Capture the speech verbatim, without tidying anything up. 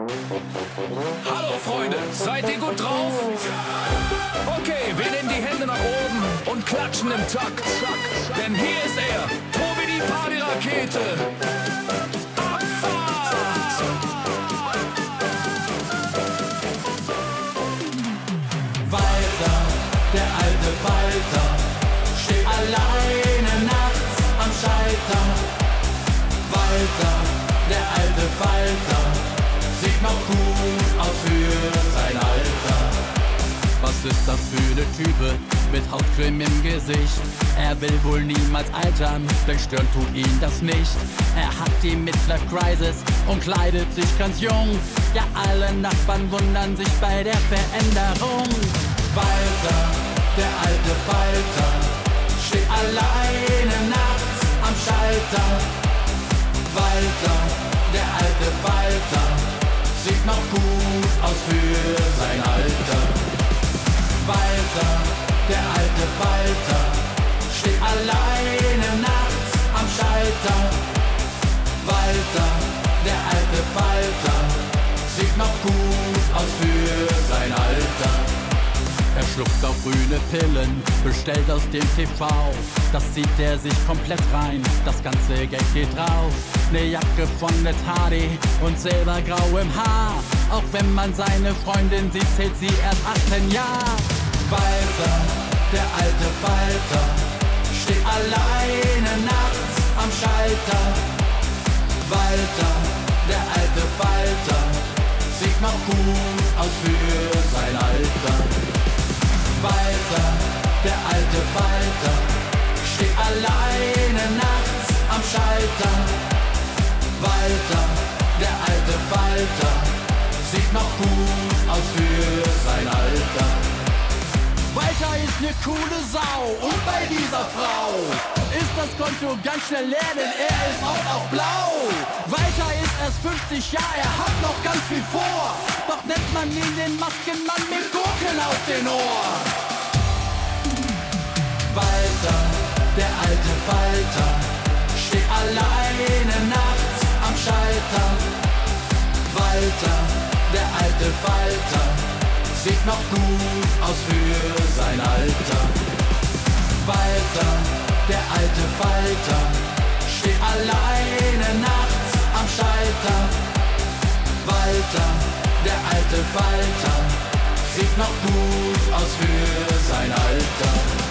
Hallo Freunde, seid ihr gut drauf? Okay, wir nehmen die Hände nach oben und klatschen im Takt. Denn hier ist er, Tobi die Partyrakete. Abfahrt! Walter, der alte Walter, steht alleine nachts am Schalter. Walter, der alte Falter, sieht noch gut aus für sein Alter. Was ist das für ne Type mit Hautcreme im Gesicht? Er will wohl niemals altern, denn stören tut ihn das nicht. Er hat die Midlife Crisis und kleidet sich ganz jung. Ja, alle Nachbarn wundern sich bei der Veränderung. Walter, der alte Falter, steht alleine nachts am Schalter. Walter, der alte Falter, sieht noch gut aus für sein Alter. Walter, der alte Falter, steht alleine nachts am Schalter. Walter, der alte Falter, sieht noch gut aus für sein Alter. Er schluckt auf grüne Pillen, bestellt aus dem T V. Das zieht er sich komplett rein, das ganze Geld geht drauf. Ne Jacke von Ned Hardy und silbergrau im Haar. Auch wenn man seine Freundin sieht, zählt sie erst achtzehn Jahre. Walter, der alte Falter, steht alleine nachts am Schalter. Walter, der alte Falter, sieht noch gut aus für sein Alter. Walter, der alte Falter, steht alleine nachts am Schalter. Walter, der alte Falter, sieht noch gut aus für sein Alter. Walter ist ne coole Sau Und bei dieser Frau ist das Konto ganz schnell leer, denn er ist auch auf blau. Walter ist erst fünfzig Jahre, er hat noch ganz viel vor. Doch nennt man ihn den Maskenmann mit Gurken auf den Ohren. Walter, der alte Falter, steht alleine nachts am Schalter. Walter, der alte Falter, sieht noch gut aus für sein Alter. Walter, der alte Falter, steht alleine nachts am Schalter. Walter, der alte Falter, sieht noch gut aus für sein Alter.